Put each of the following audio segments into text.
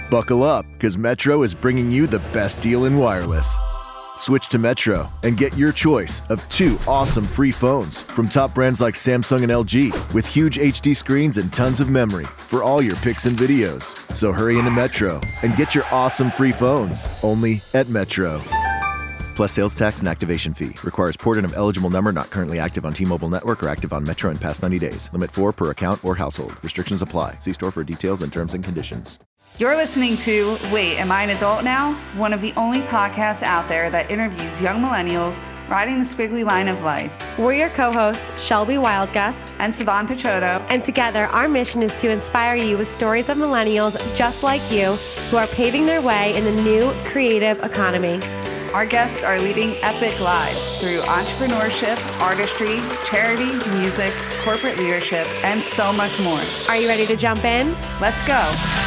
Buckle up, because Metro is bringing you the best deal in wireless. Switch to Metro and get your choice of 2 awesome free phones from top brands like Samsung and LG with huge HD screens and tons of memory for all your pics and videos. So hurry into Metro and get your awesome free phones only at Metro. Plus sales tax and activation fee. Requires port-in of eligible number not currently active on T-Mobile network or active on Metro in past 90 days. Limit 4 per account or household. Restrictions apply. See store for details and terms and conditions. You're listening to Wait, Am I an Adult Now? One of the only podcasts out there that interviews young millennials riding the squiggly line of life. We're your co-hosts, Shelby Wildgust and Savan Picciotto. And together, our mission is to inspire you with stories of millennials just like you who are paving their way in the new creative economy. Our guests are leading epic lives through entrepreneurship, artistry, charity, music, corporate leadership, and so much more. Are you ready to jump in? Let's go.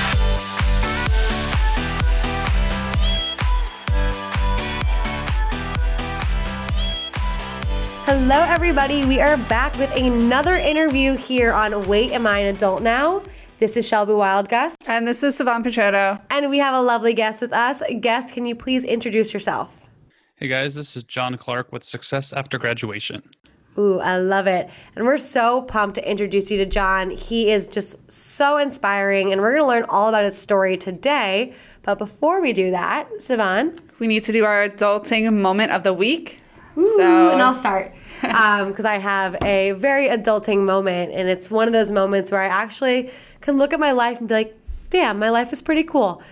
Hello, everybody. We are back with another interview here on Wait, Am I an Adult Now? This is Shelby Wildgust. And this is Savan Picciotto. And we have a lovely guest with us. Guest, can you please introduce yourself? Hey guys, this is John Clark with Success After Graduation. Ooh, I love it. And we're so pumped to introduce you to John. He is just so inspiring, and we're going to learn all about his story today. But before we do that, Savan, we need to do our adulting moment of the week. Ooh, and I'll start because I have a very adulting moment, and it's one of those moments where I actually can look at my life and be like, damn, my life is pretty cool.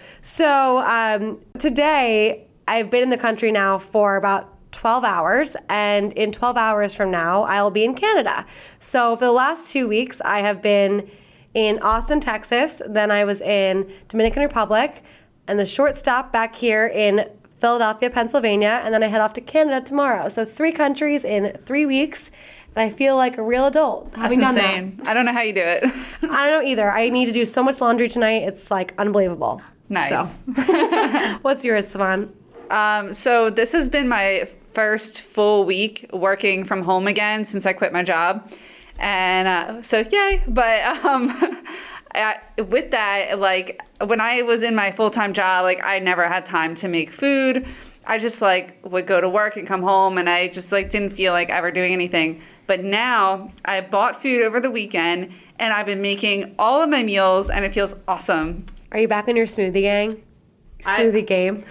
So today, I've been in the country now for about 12 hours, and in 12 hours from now, I will be in Canada. So for the last 2 weeks, I have been in Austin, Texas, then I was in Dominican Republic, and a short stop back here in Philadelphia, Pennsylvania, and then I head off to Canada tomorrow. So 3 countries in 3 weeks, and I feel like a real adult having done insane. That. I don't know how you do it. I don't know either. I need to do so much laundry tonight. It's like unbelievable. Nice. So. What's yours, Savan? So this has been my first full week working from home again since I quit my job. And so yay. But with that, like when I was in my full-time job, like I never had time to make food. I just like would go to work and come home, and I just like didn't feel like ever doing anything. But now I bought food over the weekend, and I've been making all of my meals, and it feels awesome. Are you back in your smoothie gang? Smoothie game.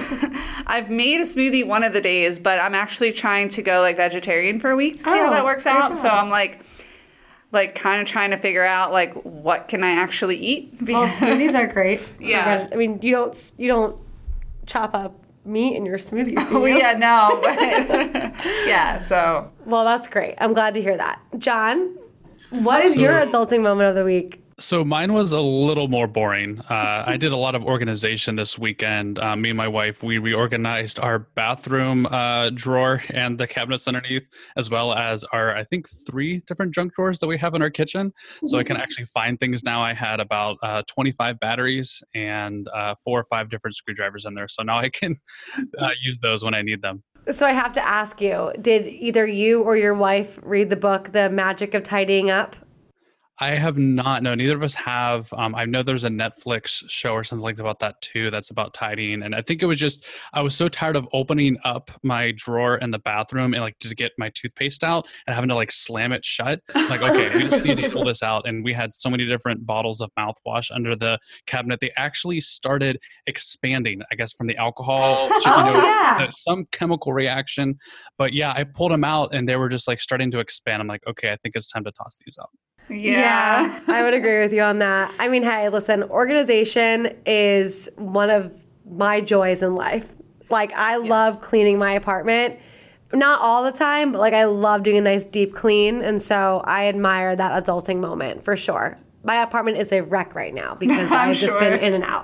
I've made a smoothie one of the days, but I'm actually trying to go like vegetarian for a week to see how that works out. So I'm like kind of trying to figure out like what can I actually eat. Well, smoothies are great. Yeah. I mean, you don't chop up meat in your smoothies, do you? Oh yeah, no. But yeah, so. Well, that's great. I'm glad to hear that. John, what is your adulting moment of the week? So mine was a little more boring. I did a lot of organization this weekend. Me and my wife, we reorganized our bathroom drawer and the cabinets underneath, as well as our, I think, 3 different junk drawers that we have in our kitchen. So I can actually find things now. I had about 25 batteries and 4 or 5 different screwdrivers in there. So now I can use those when I need them. So I have to ask you, did either you or your wife read the book, The Magic of Tidying Up? I have not. No, neither of us have. I know there's a Netflix show or something like about that too. That's about tidying. And I think it was just, I was so tired of opening up my drawer in the bathroom and like to get my toothpaste out and having to like slam it shut. Like, okay, we just need to pull this out. And we had so many different bottles of mouthwash under the cabinet. They actually started expanding, I guess, from the alcohol. Some chemical reaction. But yeah, I pulled them out and they were just like starting to expand. I'm like, okay, I think it's time to toss these out. Yeah, I would agree with you on that. I mean, hey, listen, organization is one of my joys in life. Like, I love cleaning my apartment. Not all the time, but like I love doing a nice deep clean. And so I admire that adulting moment for sure. My apartment is a wreck right now because I've just been in and out.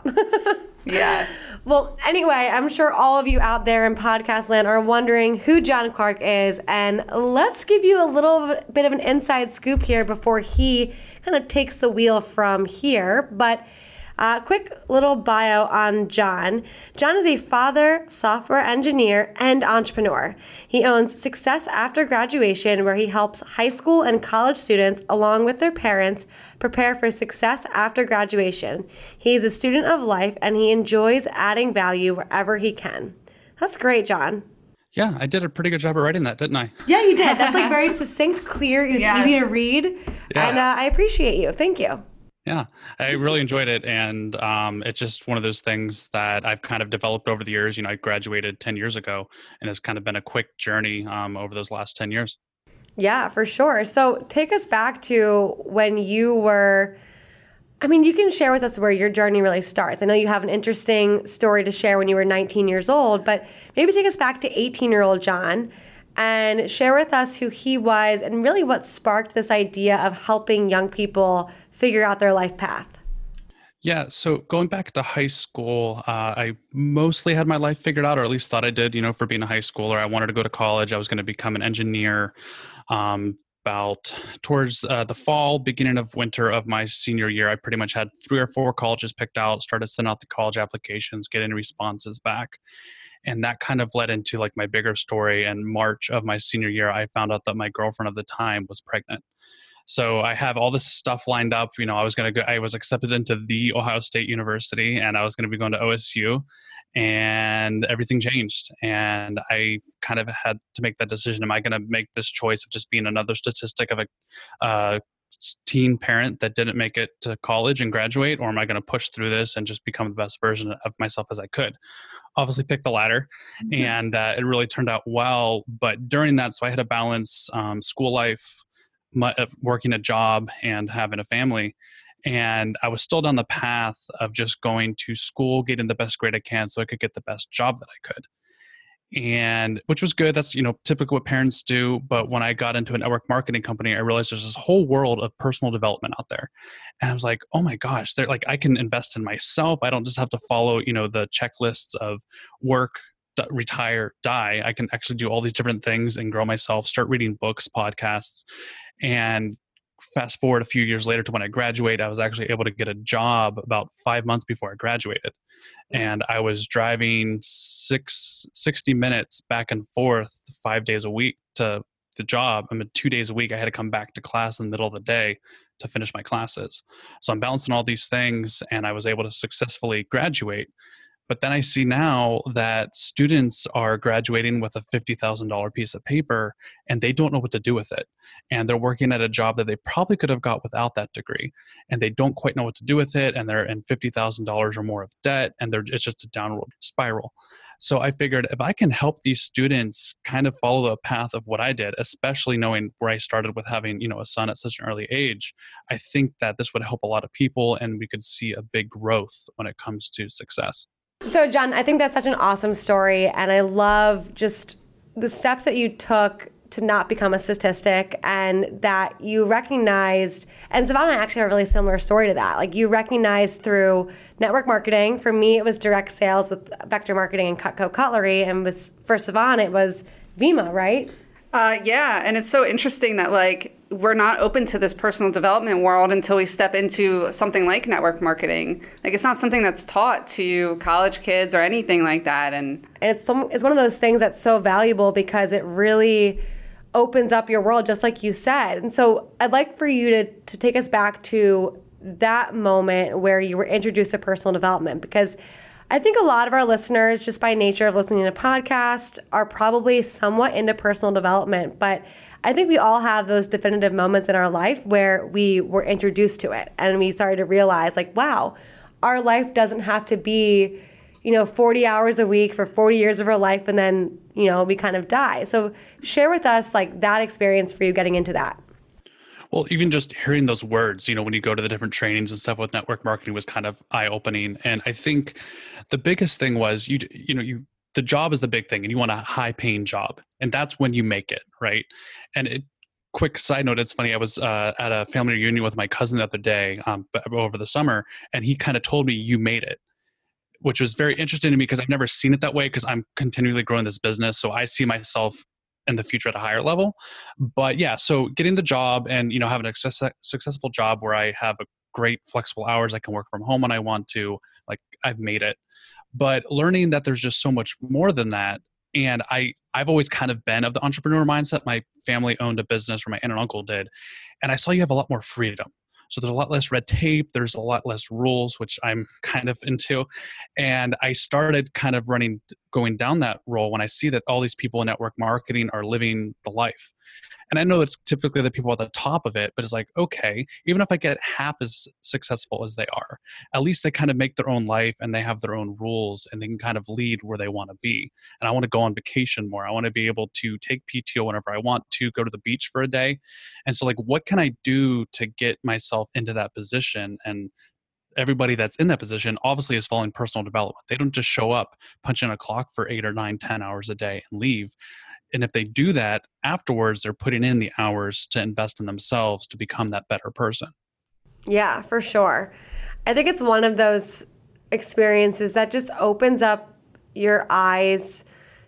Yeah. Well, anyway, I'm sure all of you out there in podcast land are wondering who John Clark is, and let's give you a little bit of an inside scoop here before he kind of takes the wheel from here. But Quick little bio on John. John is a father, software engineer, and entrepreneur. He owns Success After Graduation, where he helps high school and college students, along with their parents, prepare for success after graduation. He is a student of life, and he enjoys adding value wherever he can. That's great, John. Yeah, I did a pretty good job at writing that, didn't I? Yeah, you did. That's like very succinct, clear, easy to read. Yeah. And I appreciate you. Thank you. Yeah, I really enjoyed it. And it's just one of those things that I've kind of developed over the years. I graduated 10 years ago, and it's kind of been a quick journey over those last 10 years. Yeah, for sure. So take us back to when you were, you can share with us where your journey really starts. I know you have an interesting story to share when you were 19 years old, but maybe take us back to 18-year-old John and share with us who he was and really what sparked this idea of helping young people figure out their life path. Yeah, so going back to high school, I mostly had my life figured out, or at least thought I did, for being a high schooler. I wanted to go to college. I was going to become an engineer. About towards the fall, beginning of winter of my senior year, I pretty much had 3 or 4 colleges picked out, started sending out the college applications, getting responses back. And that kind of led into like my bigger story. In March of my senior year, I found out that my girlfriend of the time was pregnant. So I have all this stuff lined up. I was accepted into the Ohio State University, and I was going to be going to OSU, and everything changed. And I kind of had to make that decision. Am I going to make this choice of just being another statistic of a teen parent that didn't make it to college and graduate, or am I going to push through this and just become the best version of myself as I could? Obviously pick the latter, and it really turned out well. But during that, so I had to balance school life, working a job, and having a family. And I was still down the path of just going to school, getting the best grade I can so I could get the best job that I could. And which was good. That's, typically what parents do. But when I got into a network marketing company, I realized there's this whole world of personal development out there. And I was like, oh my gosh, I can invest in myself. I don't just have to follow, the checklists of work, retire, die. I can actually do all these different things and grow myself, start reading books, podcasts. And fast forward a few years later to when I graduated, I was actually able to get a job about 5 months before I graduated. And I was driving 60 minutes back and forth 5 days a week to the job. 2 days a week, I had to come back to class in the middle of the day to finish my classes. So I'm balancing all these things, and I was able to successfully graduate. But then I see now that students are graduating with a $50,000 piece of paper, and they don't know what to do with it. And they're working at a job that they probably could have got without that degree. And they don't quite know what to do with it. And they're in $50,000 or more of debt, and it's just a downward spiral. So I figured if I can help these students kind of follow the path of what I did, especially knowing where I started with having, a son at such an early age, I think that this would help a lot of people, and we could see a big growth when it comes to success. So, John, I think that's such an awesome story, and I love just the steps that you took to not become a statistic, and that you recognized, and Savannah and I actually have a really similar story to that. Like, you recognized through network marketing. For me, it was direct sales with Vector Marketing and Cutco Cutlery, and for Savannah, it was Vemma, right? Yeah, and it's so interesting that we're not open to this personal development world until we step into something like network marketing. It's not something that's taught to college kids or anything like that. And it's one of those things that's so valuable because it really opens up your world, just like you said. And so I'd like for you to take us back to that moment where you were introduced to personal development, because I think a lot of our listeners, just by nature of listening to podcasts, are probably somewhat into personal development. But I think we all have those definitive moments in our life where we were introduced to it and we started to realize, wow, our life doesn't have to be, 40 hours a week for 40 years of our life and then, we kind of die. So share with us that experience for you getting into that. Well, even just hearing those words, when you go to the different trainings and stuff with network marketing was kind of eye-opening. And I think the biggest thing was, the job is the big thing, and you want a high-paying job, and that's when you make it, right? And quick side note, it's funny, I was at a family reunion with my cousin the other day over the summer, and he kind of told me, you made it, which was very interesting to me because I've never seen it that way, because I'm continually growing this business. So I see myself in the future at a higher level. But yeah, so getting the job and, having a successful job where I have a great flexible hours. I can work from home when I want to. Like, I've made it. But learning that there's just so much more than that. And I've always kind of been of the entrepreneur mindset. My family owned a business, or my aunt and uncle did. And I saw you have a lot more freedom. So there's a lot less red tape. There's a lot less rules, which I'm kind of into. And I started kind of going down that role when I see that all these people in network marketing are living the life. And I know it's typically the people at the top of it, but it's like, okay, even if I get half as successful as they are, at least they kind of make their own life and they have their own rules and they can kind of lead where they want to be. And I want to go on vacation more. I want to be able to take PTO whenever I want to, go to the beach for a day. And so like, what can I do to get myself into that position? And everybody that's in that position obviously is following personal development. They don't just show up, punch in a clock for 8 or 9, 10 hours a day and leave. And if they do that afterwards, they're putting in the hours to invest in themselves to become that better person. Yeah, for sure. I think it's one of those experiences that just opens up your eyes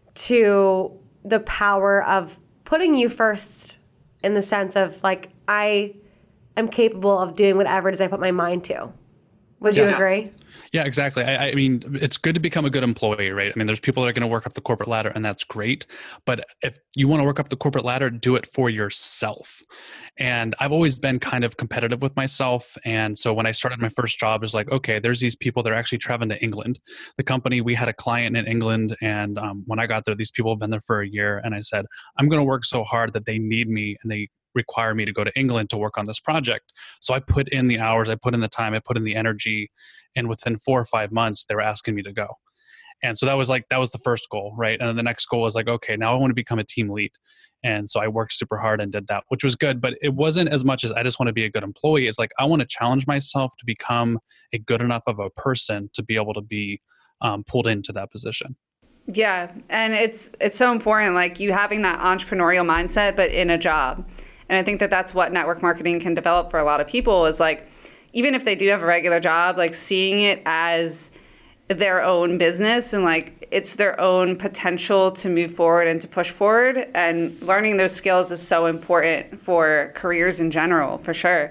to the power of putting you first, in the sense of like, I am capable of doing whatever it is I put my mind to. Would you agree? Yeah, exactly. I mean, it's good to become a good employee, right? I mean, there's people that are going to work up the corporate ladder, and that's great. But if you want to work up the corporate ladder, do it for yourself. And I've always been kind of competitive with myself. And so when I started my first job, it was like, okay, there's these people that are actually traveling to England. The company, we had a client in England. And when I got there, these people have been there for a year. And I said, I'm going to work so hard that they need me and they require me to go to England to work on this project. So I put in the hours, I put in the time, I put in the energy, and within 4 or 5 months, they were asking me to go. And so that was the first goal, right? And then the next goal was like, okay, now I want to become a team lead. And so I worked super hard and did that, which was good, but it wasn't as much as I just want to be a good employee. It's like, I want to challenge myself to become a good enough of a person to be able to be pulled into that position. Yeah. And it's so important, like you having that entrepreneurial mindset, but in a job. And I think that that's what network marketing can develop for a lot of people, is like, even if they do have a regular job, like seeing it as their own business and like it's their own potential to move forward and to push forward. And learning those skills is so important for careers in general, for sure.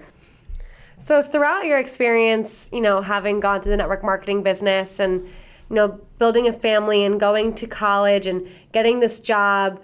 So throughout your experience, having gone through the network marketing business and, building a family and going to college and getting this job,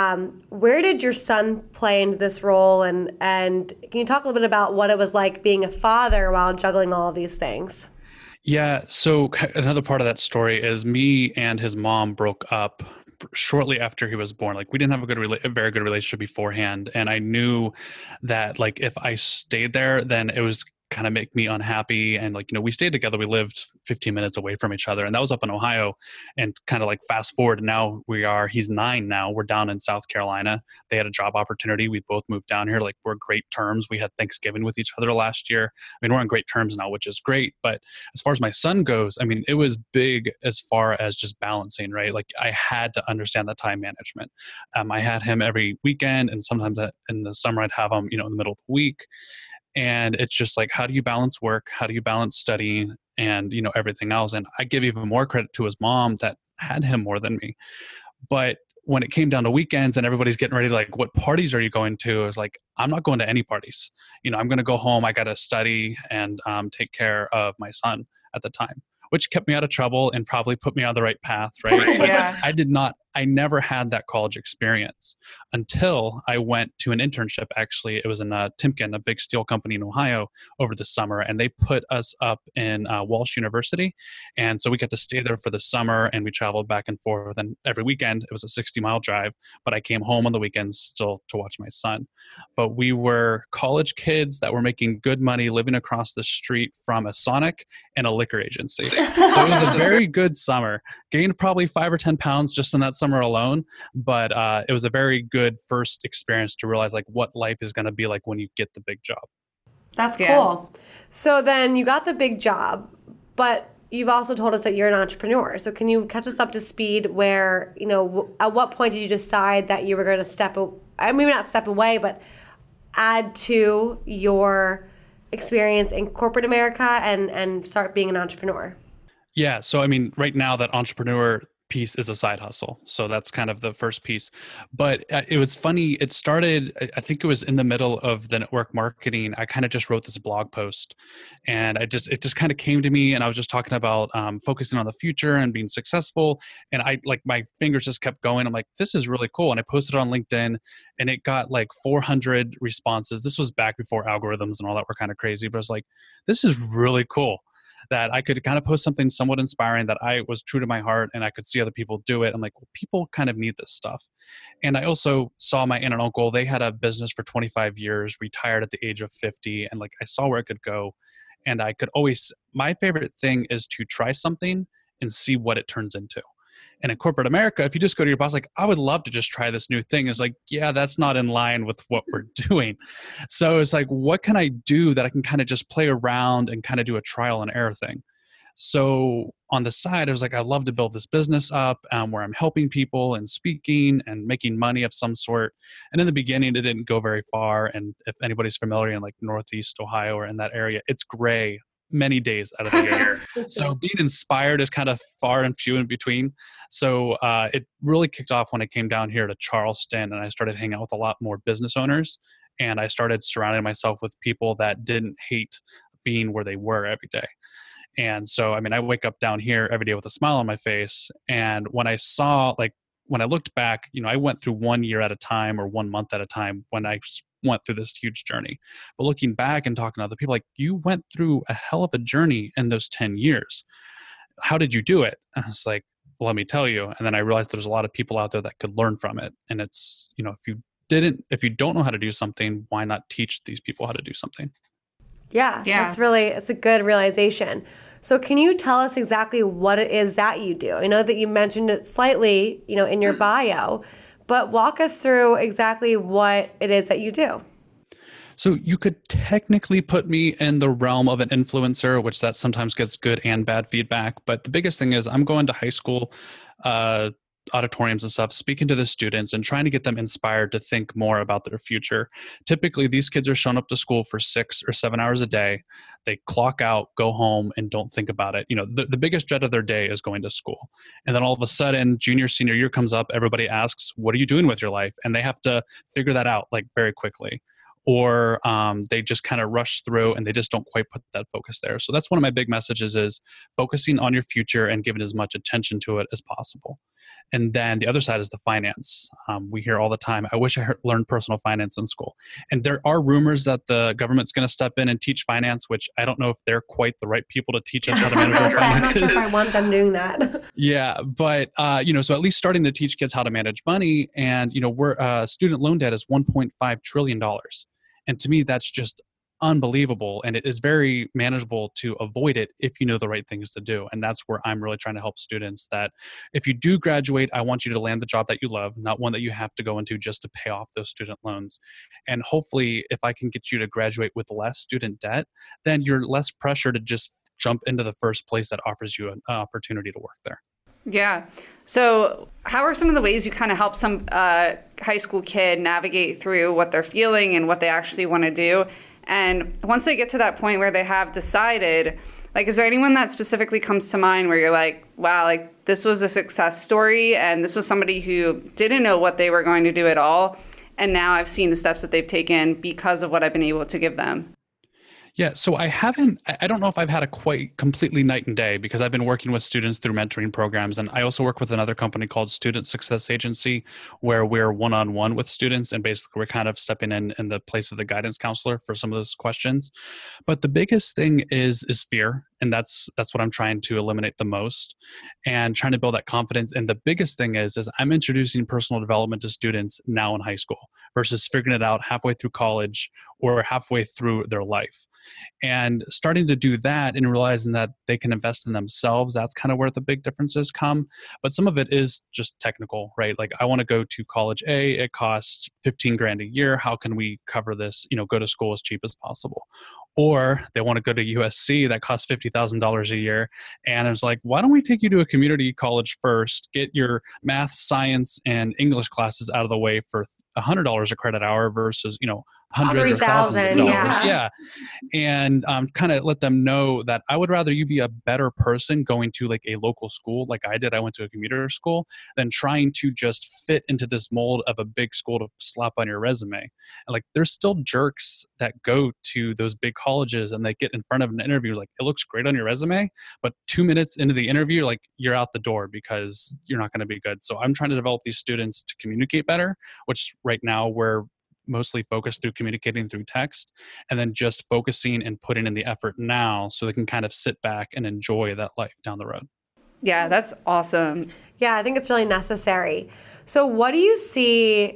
where did your son play into this role? And can you talk a little bit about what it was like being a father while juggling all of these things? Yeah. So another part of that story is me and his mom broke up shortly after he was born. Like, we didn't have a very good relationship beforehand. And I knew that like, if I stayed there, then it was kind of make me unhappy. And like, we stayed together. We lived 15 minutes away from each other, and that was up in Ohio. And kind of like fast forward, now he's 9 now. We're down in South Carolina. They had a job opportunity. We both moved down here. Like, we're great terms. We had Thanksgiving with each other last year. I mean, we're on great terms now, which is great. But as far as my son goes, I mean, it was big as far as just balancing, right? Like, I had to understand the time management. I had him every weekend, and sometimes in the summer I'd have him, in the middle of the week. And it's just like, how do you balance work? How do you balance studying and, everything else? And I give even more credit to his mom that had him more than me. But when it came down to weekends and everybody's getting ready, like, what parties are you going to? I was like, I'm not going to any parties. I'm going to go home. I got to study and take care of my son at the time, which kept me out of trouble and probably put me on the right path, right? Yeah. I never had that college experience until I went to an internship. Actually, it was in Timken, a big steel company in Ohio, over the summer, and they put us up in Walsh University. And so we got to stay there for the summer, and we traveled back and forth. And every weekend, it was a 60-mile drive, but I came home on the weekends still to watch my son. But we were college kids that were making good money living across the street from a Sonic and a liquor agency. So it was a very good summer. Gained probably 5 or 10 pounds just in that summer alone, but it was a very good first experience to realize like what life is going to be like when you get the big job. That's cool. So then you got the big job, but you've also told us that you're an entrepreneur. So can you catch us up to speed where, at what point did you decide that you were going to maybe not step away, but add to your experience in corporate America and start being an entrepreneur? Yeah. So, I mean, right now that entrepreneur piece is a side hustle. So that's kind of the first piece. But it was funny. It started, I think it was in the middle of the network marketing. I kind of just wrote this blog post, and it just kind of came to me, and I was just talking about focusing on the future and being successful. And I like, my fingers just kept going. I'm like, this is really cool. And I posted it on LinkedIn, and it got like 400 responses. This was back before algorithms and all that were kind of crazy, but I was like, this is really cool that I could kind of post something somewhat inspiring that I was true to my heart, and I could see other people do it. I'm like, well, people kind of need this stuff. And I also saw my aunt and uncle, they had a business for 25 years, retired at the age of 50. And like, I saw where it could go. And I could always, my favorite thing is to try something and see what it turns into. And in corporate America, if you just go to your boss, like, I would love to just try this new thing. It's like, yeah, that's not in line with what we're doing. So it's like, what can I do that I can kind of just play around and kind of do a trial and error thing? So on the side, I was like, I'd love to build this business up where I'm helping people and speaking and making money of some sort. And in the beginning, it didn't go very far. And if anybody's familiar in like Northeast Ohio or in that area, it's gray many days out of the year. So being inspired is kind of far and few in between. So it really kicked off when I came down here to Charleston, and I started hanging out with a lot more business owners. And I started surrounding myself with people that didn't hate being where they were every day. And so, I mean, I wake up down here every day with a smile on my face. And when I saw, like, when I looked back, you know, I went through 1 year at a time or 1 month at a time when I went through this huge journey. But looking back and talking to other people, like, you went through a hell of a journey in those 10 years. How did you do it? And I was like, well, let me tell you. And then I realized there's a lot of people out there that could learn from it. And it's, you know, if you don't know how to do something, why not teach these people how to do something? Yeah. It's a good realization. So can you tell us exactly what it is that you do? I know that you mentioned it slightly, you know, in your bio, but walk us through exactly what it is that you do. So you could technically put me in the realm of an influencer, which that sometimes gets good and bad feedback. But the biggest thing is I'm going to high school auditoriums and stuff, speaking to the students and trying to get them inspired to think more about their future. Typically, these kids are shown up to school for 6 or 7 hours a day. They clock out, go home, and don't think about it. You know, the biggest dread of their day is going to school. And then all of a sudden, junior, senior year comes up, everybody asks, what are you doing with your life? And they have to figure that out like very quickly. Or they just kind of rush through and they just don't quite put that focus there. So that's one of my big messages, is focusing on your future and giving as much attention to it as possible. And then the other side is the finance. We hear all the time, I wish I learned personal finance in school. And there are rumors that the government's going to step in and teach finance, which I don't know if they're quite the right people to teach us how to manage our finances. I'm not sure if I want them doing that. Yeah, but you know, so at least starting to teach kids how to manage money. And you know, we're student loan debt is $1.5 trillion. And to me, that's just unbelievable. And it is very manageable to avoid it if you know the right things to do. And that's where I'm really trying to help students, that if you do graduate, I want you to land the job that you love, not one that you have to go into just to pay off those student loans. And hopefully, if I can get you to graduate with less student debt, then you're less pressure to just jump into the first place that offers you an opportunity to work there. Yeah. So how are some of the ways you kind of help some high school kid navigate through what they're feeling and what they actually want to do? And once they get to that point where they have decided, like, is there anyone that specifically comes to mind where you're like, wow, like, this was a success story and this was somebody who didn't know what they were going to do at all, and now I've seen the steps that they've taken because of what I've been able to give them? Yeah, so I don't know if I've had a quite completely night and day, because I've been working with students through mentoring programs. And I also work with another company called Student Success Agency, where we're one-on-one with students. And basically we're kind of stepping in the place of the guidance counselor for some of those questions. But the biggest thing is fear. And that's what I'm trying to eliminate the most, and trying to build that confidence. And the biggest thing is I'm introducing personal development to students now in high school versus figuring it out halfway through college or halfway through their life. And starting to do that and realizing that they can invest in themselves, that's kind of where the big differences come. But some of it is just technical, right? Like, I want to go to college A, it costs $15,000 a year. How can we cover this? You know, go to school as cheap as possible. Or they want to go to USC, that costs $50,000 a year. And it's like, why don't we take you to a community college first, get your math, science, and English classes out of the way for $100 a credit hour versus, hundreds or 3,000, thousands of dollars. yeah. And kind of let them know that I would rather you be a better person going to like a local school like I did. I went to a commuter school than trying to just fit into this mold of a big school to slap on your resume. And like, there's still jerks that go to those big colleges and they get in front of an interview, like it looks great on your resume, but 2 minutes into the interview, like you're out the door because you're not going to be good. So I'm trying to develop these students to communicate better, which right now we're mostly focused through communicating through text, and then just focusing and putting in the effort now so they can kind of sit back and enjoy that life down the road. Yeah, that's awesome. Yeah, I think it's really necessary. So what do you see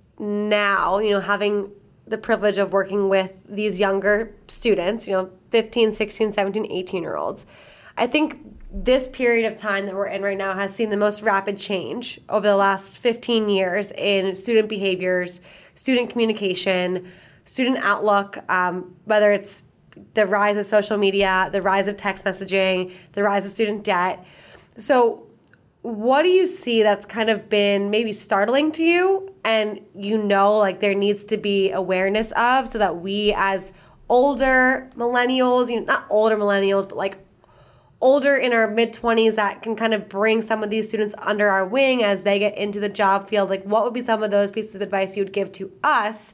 now, having the privilege of working with these younger students, 15, 16, 17, 18-year-olds? I think this period of time that we're in right now has seen the most rapid change over the last 15 years in student behaviors, student communication, student outlook, whether it's the rise of social media, the rise of text messaging, the rise of student debt. So what do you see that's kind of been maybe startling to you and like there needs to be awareness of, so that we as older millennials, not older millennials, but like older in our mid-20s that can kind of bring some of these students under our wing as they get into the job field? Like, what would be some of those pieces of advice you would give to us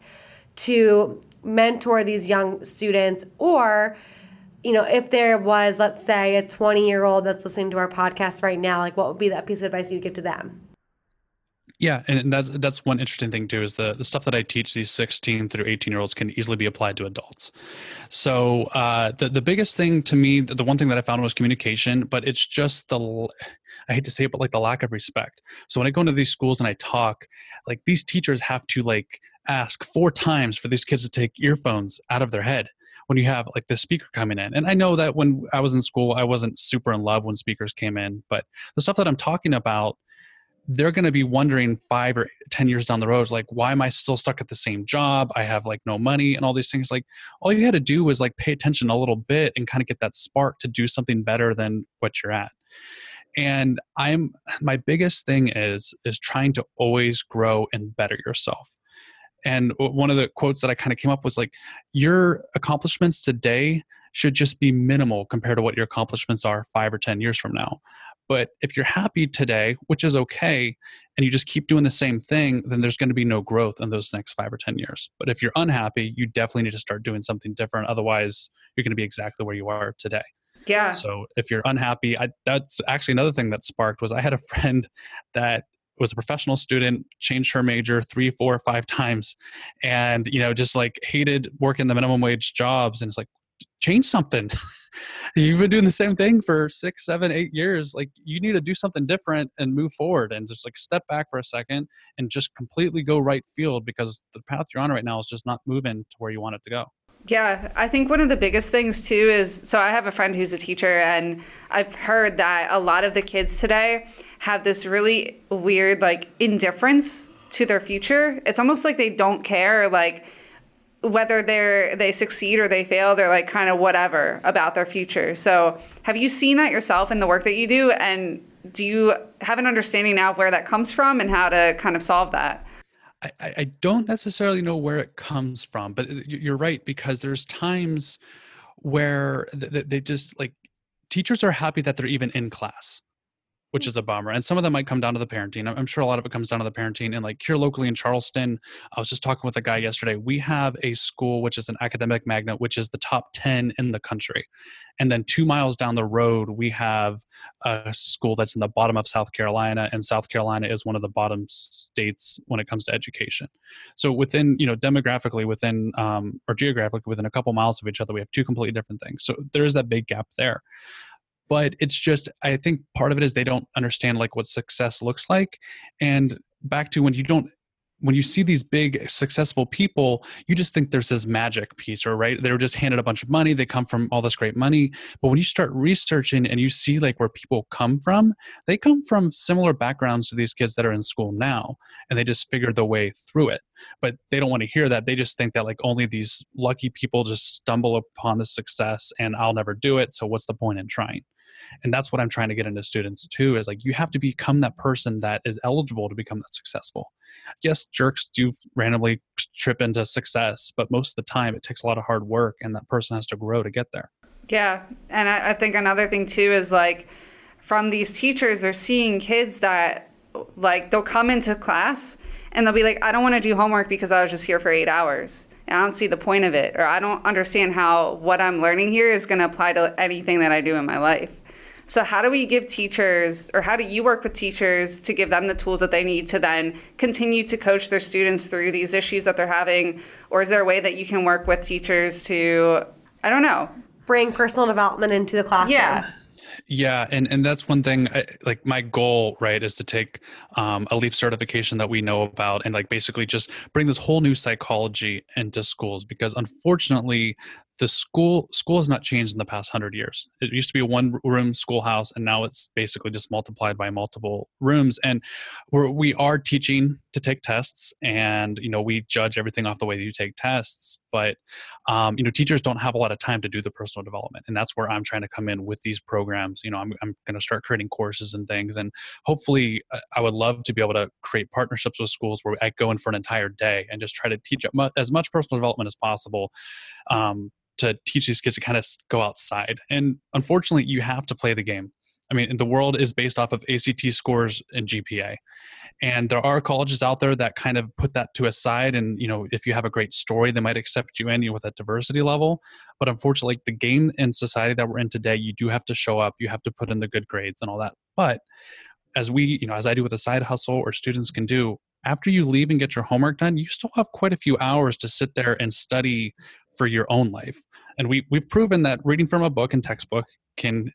to mentor these young students? Or, if there was, let's say, a 20-year-old that's listening to our podcast right now, like what would be that piece of advice you'd give to them? Yeah, and that's one interesting thing too, is the stuff that I teach these 16 through 18-year-olds can easily be applied to adults. So the biggest thing to me, the one thing that I found was communication, but it's just I hate to say it, but like the lack of respect. So when I go into these schools and I talk, like these teachers have to like ask 4 times for these kids to take earphones out of their head when you have like the speaker coming in. And I know that when I was in school, I wasn't super in love when speakers came in, but the stuff that I'm talking about, they're going to be wondering 5 or 10 years down the road, like, why am I still stuck at the same job? I have like no money and all these things. Like, all you had to do was like pay attention a little bit and kind of get that spark to do something better than what you're at. And my biggest thing is trying to always grow and better yourself. And one of the quotes that I kind of came up was like, your accomplishments today should just be minimal compared to what your accomplishments are 5 or 10 years from now. But if you're happy today, which is okay, and you just keep doing the same thing, then there's going to be no growth in those next 5 or 10 years. But if you're unhappy, you definitely need to start doing something different. Otherwise, you're going to be exactly where you are today. Yeah. So if you're unhappy, that's actually another thing that sparked was I had a friend that was a professional student, changed her major 3, 4, 5 times, and just like hated working the minimum wage jobs. And it's like, change something. You've been doing the same thing for 6, 7, 8 years. Like, you need to do something different and move forward and just like step back for a second and just completely go right field, because the path you're on right now is just not moving to where you want it to go. Yeah, I think one of the biggest things too is, so I have a friend who's a teacher, and I've heard that a lot of the kids today have this really weird like indifference to their future. It's almost like they don't care, like whether they succeed or they fail, they're like kind of whatever about their future. So have you seen that yourself in the work that you do? And do you have an understanding now of where that comes from and how to kind of solve that? I don't necessarily know where it comes from, but you're right, because there's times where they just like, teachers are happy that they're even in class, which is a bummer. And some of that might come down to the parenting. I'm sure a lot of it comes down to the parenting. And like here locally in Charleston, I was just talking with a guy yesterday. We have a school, which is an academic magnet, which is the top 10 in the country. And then 2 miles down the road, we have a school that's in the bottom of South Carolina. And South Carolina is one of the bottom states when it comes to education. So within, demographically within, or geographically within a couple miles of each other, we have 2 completely different things. So there is that big gap there. But it's just, I think part of it is they don't understand like what success looks like. And back to when you see these big successful people, you just think there's this magic piece, or right, they were just handed a bunch of money, they come from all this great money. But when you start researching and you see like where people come from, they come from similar backgrounds to these kids that are in school now, and they just figured their way through it. But they don't want to hear that. They just think that like only these lucky people just stumble upon the success, and I'll never do it, so what's the point in trying? And that's what I'm trying to get into students too, is like, you have to become that person that is eligible to become that successful. Yes, jerks do randomly trip into success, but most of the time it takes a lot of hard work, and that person has to grow to get there. Yeah. And I think another thing too is like, from these teachers, they're seeing kids that like they'll come into class and they'll be like, I don't want to do homework because I was just here for 8 hours and I don't see the point of it, or I don't understand how what I'm learning here is going to apply to anything that I do in my life. So how do we give teachers, or how do you work with teachers to give them the tools that they need to then continue to coach their students through these issues that they're having? Or is there a way that you can work with teachers to, I don't know, bring personal development into the classroom? Yeah. Yeah, and that's one thing. Like my goal, right, is to take a LEAF certification that we know about, and like basically just bring this whole new psychology into schools, because unfortunately, the school has not changed in the past 100 years. It used to be a one-room schoolhouse, and now it's basically just multiplied by multiple rooms. And we are teaching to take tests, and we judge everything off the way that you take tests. But teachers don't have a lot of time to do the personal development, and that's where I'm trying to come in with these programs. I'm going to start creating courses and things, and hopefully, I would love to be able to create partnerships with schools where I go in for an entire day and just try to teach as much personal development as possible. To teach these kids to kind of go outside. And unfortunately, you have to play the game. I mean, the world is based off of ACT scores and GPA. And there are colleges out there that kind of put that to a side. And, if you have a great story, they might accept you in with that diversity level. But unfortunately, the game and society that we're in today, you do have to show up. You have to put in the good grades and all that. But as as I do with a side hustle, or students can do, after you leave and get your homework done, you still have quite a few hours to sit there and study for your own life. And we've proven that reading from a book and textbook can,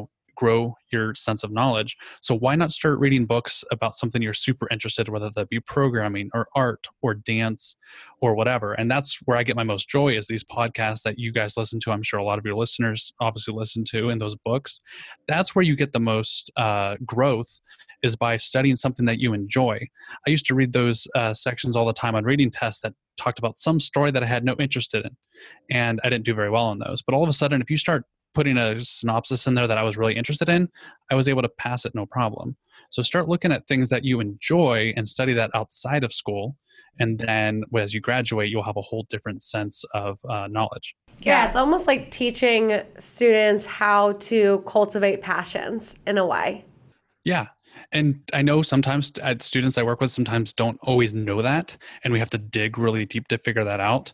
grow your sense of knowledge. So why not start reading books about something you're super interested in, whether that be programming or art or dance or whatever. And that's where I get my most joy, is these podcasts that you guys listen to. I'm sure a lot of your listeners obviously listen to, in those books. That's where you get the most growth, is by studying something that you enjoy. I used to read those sections all the time on reading tests that talked about some story that I had no interest in, and I didn't do very well on those. But all of a sudden, if you start putting a synopsis in there that I was really interested in, I was able to pass it no problem. So start looking at things that you enjoy and study that outside of school. And then as you graduate, you'll have a whole different sense of knowledge. Yeah, it's almost like teaching students how to cultivate passions in a way. Yeah. And I know sometimes students I work with sometimes don't always know that, and we have to dig really deep to figure that out.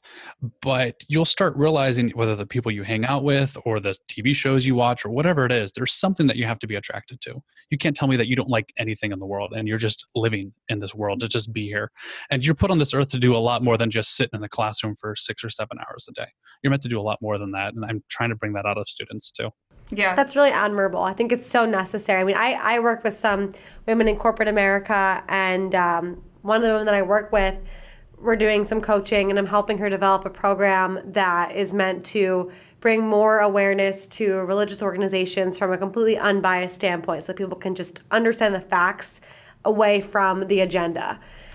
But you'll start realizing, whether the people you hang out with or the TV shows you watch or whatever it is, there's something that you have to be attracted to. You can't tell me that you don't like anything in the world and you're just living in this world to just be here. And you're put on this earth to do a lot more than just sit in the classroom for 6 or 7 hours a day. You're meant to do a lot more than that. And I'm trying to bring that out of students too. Yeah. That's really admirable. I think it's so necessary. I mean, I work with some women in corporate America, and one of the women that I work with, we're doing some coaching, and I'm helping her develop a program that is meant to bring more awareness to religious organizations from a completely unbiased standpoint, so people can just understand the facts away from the agenda.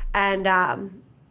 And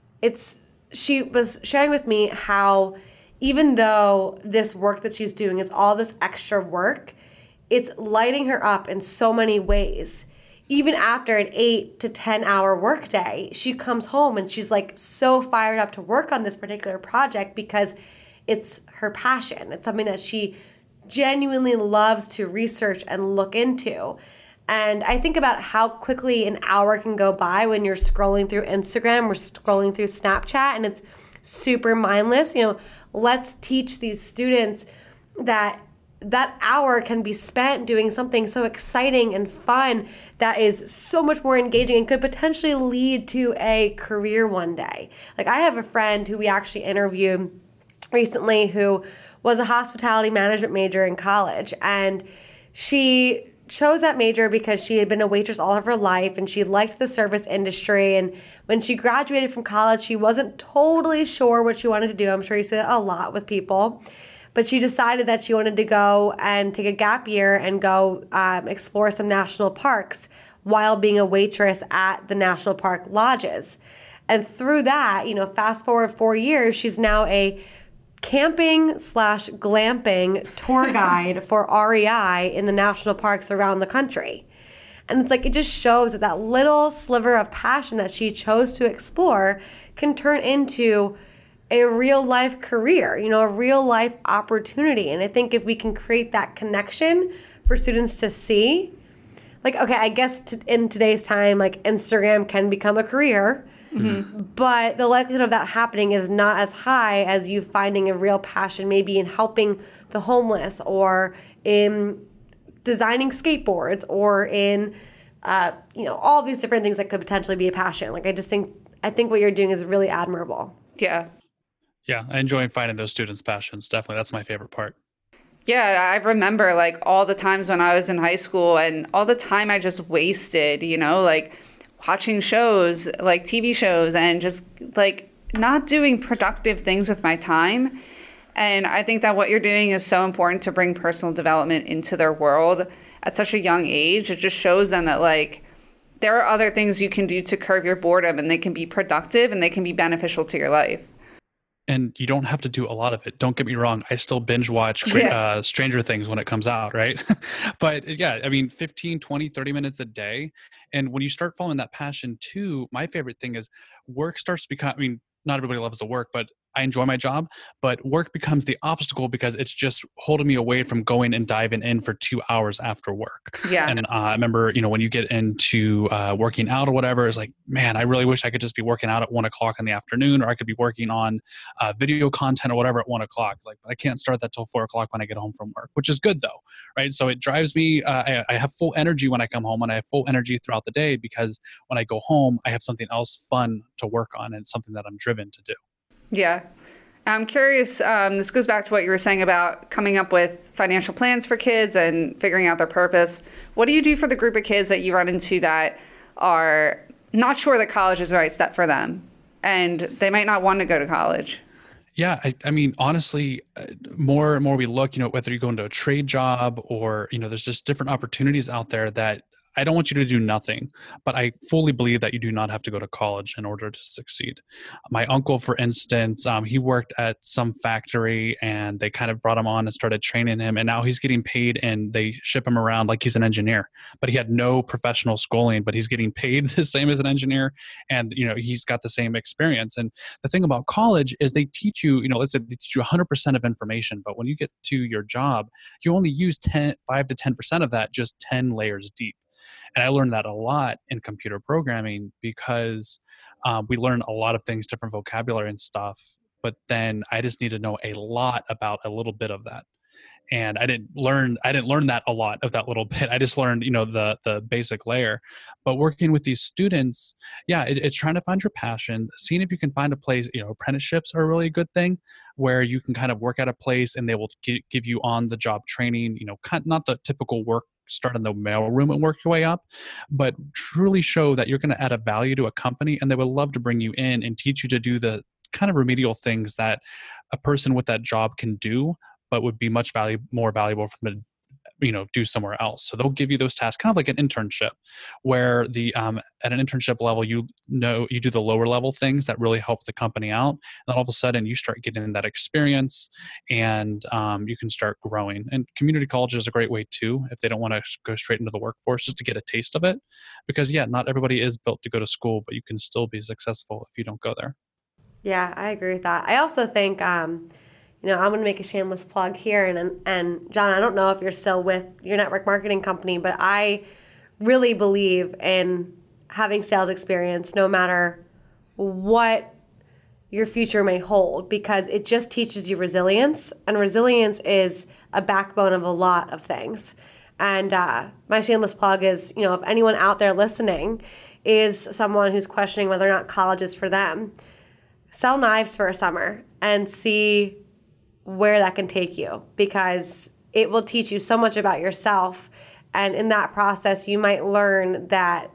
she was sharing with me how, even though this work that she's doing is all this extra work, it's lighting her up in so many ways. Even after an 8 to 10 hour workday, she comes home and she's like so fired up to work on this particular project because it's her passion. It's something that she genuinely loves to research and look into. And I think about how quickly an hour can go by when you're scrolling through Instagram or scrolling through Snapchat, and it's super mindless. Let's teach these students that hour can be spent doing something so exciting and fun that is so much more engaging and could potentially lead to a career one day. Like, I have a friend who we actually interviewed recently who was a hospitality management major in college, and she chose that major because she had been a waitress all of her life and she liked the service industry. And when she graduated from college, she wasn't totally sure what she wanted to do. I'm sure you see that a lot with people. But she decided that she wanted to go and take a gap year and go explore some national parks while being a waitress at the national park lodges. And through that, fast forward 4 years, she's now a camping / glamping tour guide for REI in the national parks around the country. And it's like, it just shows that that little sliver of passion that she chose to explore can turn into a real life career, you know, a real life opportunity. And I think if we can create that connection for students to see, like, okay, I guess in today's time, like Instagram can become a career, but the likelihood of that happening is not as high as you finding a real passion, maybe in helping the homeless or in designing skateboards or in, all these different things that could potentially be a passion. Like, I think what you're doing is really admirable. Yeah. Yeah, I enjoy finding those students' passions. Definitely, that's my favorite part. Yeah, I remember like all the times when I was in high school and all the time I just wasted, like watching shows, like TV shows, and just like not doing productive things with my time. And I think that what you're doing is so important to bring personal development into their world at such a young age. It just shows them that like there are other things you can do to curb your boredom, and they can be productive and they can be beneficial to your life. And you don't have to do a lot of it. Don't get me wrong. I still binge watch Stranger Things when it comes out, right? But yeah, I mean, 15, 20, 30 minutes a day. And when you start following that passion too, my favorite thing is work starts to become, I mean, not everybody loves the work, but I enjoy my job, but work becomes the obstacle because it's just holding me away from going and diving in for 2 hours after work. Yeah. And I remember, when you get into working out or whatever, it's like, man, I really wish I could just be working out at 1 o'clock in the afternoon, or I could be working on video content or whatever at 1 o'clock. Like, I can't start that till 4 o'clock when I get home from work, which is good though, right? So it drives me, I have full energy when I come home, and I have full energy throughout the day because when I go home, I have something else fun to work on and something that I'm driven to do. Yeah. I'm curious, this goes back to what you were saying about coming up with financial plans for kids and figuring out their purpose. What do you do for the group of kids that you run into that are not sure that college is the right step for them, and they might not want to go to college? Yeah, I mean, honestly, more and more we look, whether you go into a trade job or, there's just different opportunities out there that I don't want you to do nothing, but I fully believe that you do not have to go to college in order to succeed. My uncle, for instance, he worked at some factory and they kind of brought him on and started training him. And now he's getting paid and they ship him around like he's an engineer, but he had no professional schooling, but he's getting paid the same as an engineer. And, he's got the same experience. And the thing about college is they teach you, let's say they teach you 100% of information, but when you get to your job, you only use 5 to 10% of that, just 10 layers deep. And I learned that a lot in computer programming because we learn a lot of things, different vocabulary and stuff. But then I just need to know a lot about a little bit of that. And I didn't learn that a lot of that little bit. I just learned, the basic layer. But working with these students, it's trying to find your passion, seeing if you can find a place. Apprenticeships are a really good thing where you can kind of work at a place and they will give you on the job training. Not the typical work, start in the mailroom and work your way up, but truly show that you're going to add a value to a company, and they would love to bring you in and teach you to do the kind of remedial things that a person with that job can do, but would be much more valuable for them to do somewhere else. So they'll give you those tasks, kind of like an internship, where the at an internship level, you do the lower level things that really help the company out. And then all of a sudden you start getting that experience, and you can start growing. And community college is a great way too, if they don't want to go straight into the workforce, just to get a taste of it. Because not everybody is built to go to school, but you can still be successful if you don't go there. Yeah, I agree with that. I also think, I'm going to make a shameless plug here. And John, I don't know if you're still with your network marketing company, but I really believe in having sales experience no matter what your future may hold, because it just teaches you resilience. And resilience is a backbone of a lot of things. And my shameless plug is, if anyone out there listening is someone who's questioning whether or not college is for them, sell knives for a summer and see where that can take you, because it will teach you so much about yourself. And in that process, you might learn that,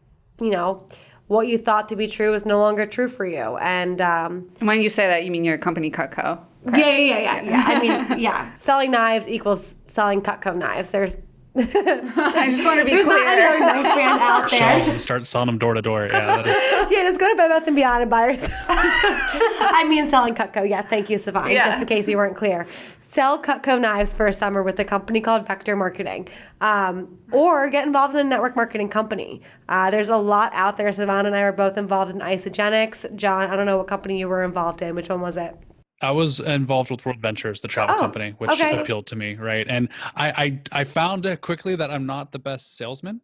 what you thought to be true is no longer true for you. And when you say that, you mean your company, Cutco? Okay. Yeah. I mean, selling knives equals selling Cutco knives. There's I just want to be There's clear. not any other knife brand out there. Start selling them door to door. Yeah, that is. Yeah, just go to Bed Bath & Beyond and buy yourself. I mean selling Cutco. Yeah, thank you, Savine, Yeah. just in case you weren't clear. Sell Cutco knives for a summer with a company called Vector Marketing. Or get involved in a network marketing company. There's a lot out there. Savine and I were both involved in Isogenics. John, I don't know what company you were involved in. Which one was it? I was involved with World Ventures, the travel company, which okay. appealed to me, right? And I found quickly that I'm not the best salesman,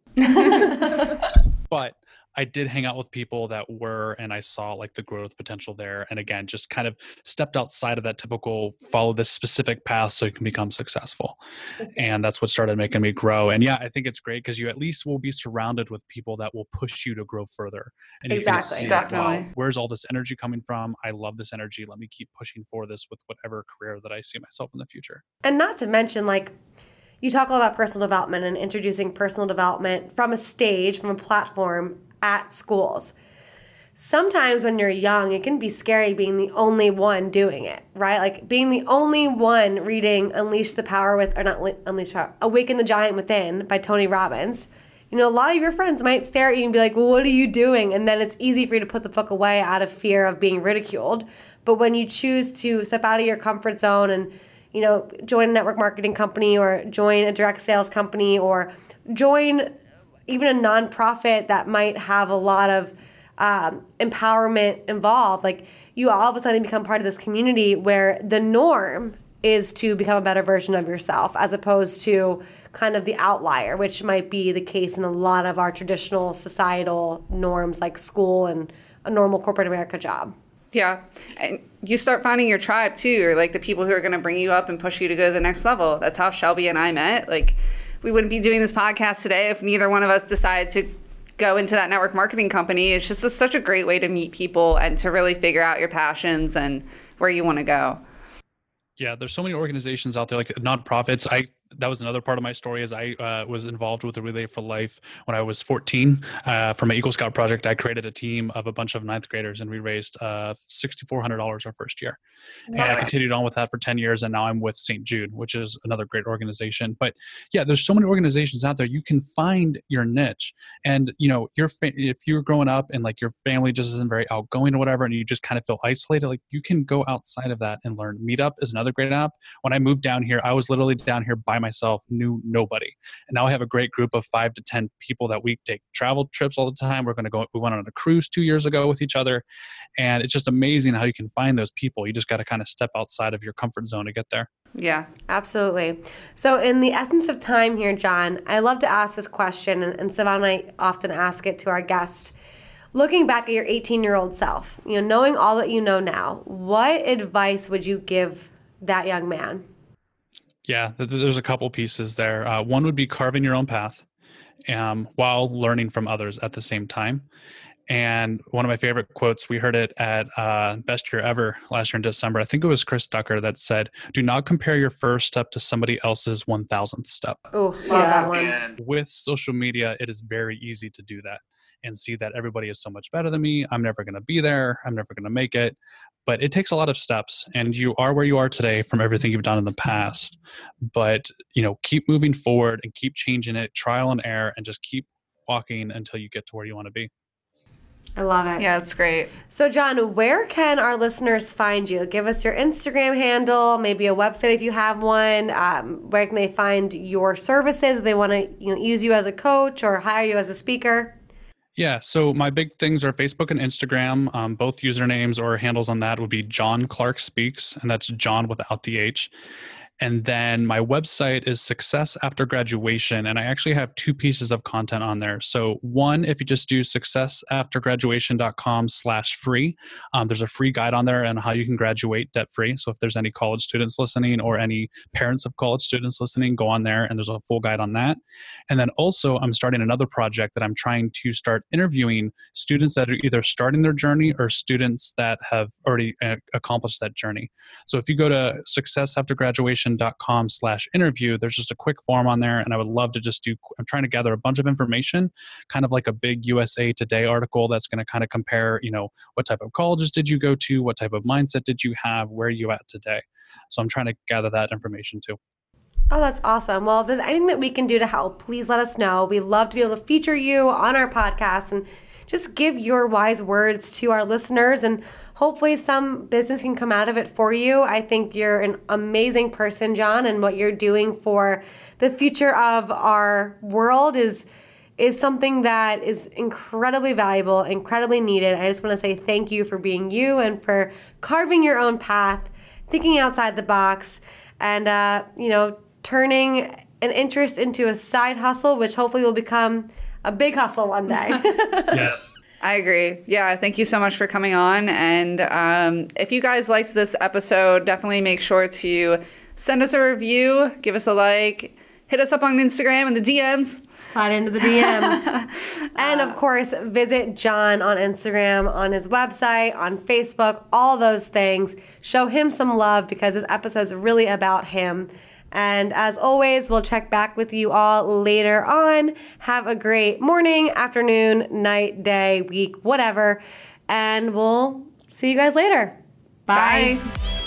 but I did hang out with people that were, and I saw like the growth potential there. And again, just kind of stepped outside of that typical follow this specific path so you can become successful. Okay. And that's what started making me grow. And yeah, I think it's great because you at least will be surrounded with people that will push you to grow further. And exactly. you can see, wow, where's all this energy coming from? I love this energy. Let me keep pushing for this with whatever career that I see myself in the future. And not to mention, like, you talk a lot about personal development and introducing personal development from a stage, from a platform at schools. Sometimes when you're young, it can be scary being the only one doing it, right? Like being the only one reading Unleash the Power with, or not Unleash the Power, Awaken the Giant Within by Tony Robbins. You know, a lot of your friends might stare at you and be like, well, what are you doing? And then it's easy for you to put the book away out of fear of being ridiculed. But when you choose to step out of your comfort zone and, you know, join a network marketing company or join a direct sales company or join even a nonprofit that might have a lot of empowerment involved, like you all of a sudden become part of this community where the norm is to become a better version of yourself as opposed to kind of the outlier, which might be the case in a lot of our traditional societal norms like school and a normal corporate America job. Yeah. And you start finding your tribe too, or like the people who are going to bring you up and push you to go to the next level. That's how Shelby and I met. Like, we wouldn't be doing this podcast today if neither one of us decided to go into that network marketing company. It's just such a great way to meet people and to really figure out your passions and where you want to go. Yeah, there's so many organizations out there, like nonprofits. That was another part of my story is I was involved with the Relay for Life when I was 14. From an Eagle Scout project, I created a team of a bunch of ninth graders and we raised $6,400 our first year. And I continued on with that for 10 years. And now I'm with St. Jude, which is another great organization. But yeah, there's so many organizations out there. You can find your niche. And, you know, if you're growing up and like your family just isn't very outgoing or whatever, and you just kind of feel isolated, like you can go outside of that and learn. Meetup is another great app. When I moved down here, I was literally down here by myself, knew nobody. And now I have a great group of 5 to 10 people that we take travel trips all the time. We went on a cruise 2 years ago with each other. And it's just amazing how you can find those people. You just got to kind of step outside of your comfort zone to get there. Yeah, absolutely. So in the essence of time here, John, I love to ask this question, and Savine and I often ask it to our guests. Looking back at your 18-year-old self, you know, knowing all that you know now, what advice would you give that young man? Yeah, there's a couple pieces there. One would be carving your own path while learning from others at the same time. And one of my favorite quotes, we heard it at Best Year Ever last year in December. I think it was Chris Ducker that said, do not compare your first step to somebody else's 1,000th step. Oh, love that one. And with social media, it is very easy to do that and see that everybody is so much better than me. I'm never going to be there. I'm never going to make it. But it takes a lot of steps, and you are where you are today from everything you've done in the past. But, you know, keep moving forward and keep changing it, trial and error, and just keep walking until you get to where you want to be. I love it. Yeah, it's great. So, John, where can our listeners find you? Give us your Instagram handle, maybe a website if you have one. Where can they find your services if they want to use you as a coach or hire you as a speaker? Yeah, so my big things are Facebook and Instagram. Both usernames or handles on that would be John Clark Speaks, and that's John without the H. And then my website is Success After Graduation, and I actually have 2 pieces of content on there. So one, if you just do successaftergraduation.com/free, there's a free guide on there on how you can graduate debt-free. So if there's any college students listening or any parents of college students listening, go on there and there's a full guide on that. And then also I'm starting another project that I'm trying to start interviewing students that are either starting their journey or students that have already accomplished that journey. So if you go to successaftergraduation.com/interview, there's just a quick form on there. And I would love to I'm trying to gather a bunch of information, kind of like a big USA Today article that's going to kind of compare, what type of colleges did you go to? What type of mindset did you have? Where are you at today? So I'm trying to gather that information too. Oh, that's awesome. Well, if there's anything that we can do to help, please let us know. We love to be able to feature you on our podcast and just give your wise words to our listeners, and hopefully some business can come out of it for you. I think you're an amazing person, John, and what you're doing for the future of our world is something that is incredibly valuable, incredibly needed. I just want to say thank you for being you and for carving your own path, thinking outside the box, and turning an interest into a side hustle, which hopefully will become a big hustle one day. Yes. I agree. Yeah, thank you so much for coming on. And if you guys liked this episode, definitely make sure to send us a review, give us a like, hit us up on Instagram and the DMs. Slide into the DMs. And of course, visit John on Instagram, on his website, on Facebook, all those things. Show him some love because this episode is really about him. And as always, we'll check back with you all later on. Have a great morning, afternoon, night, day, week, whatever. And we'll see you guys later. Bye. Bye.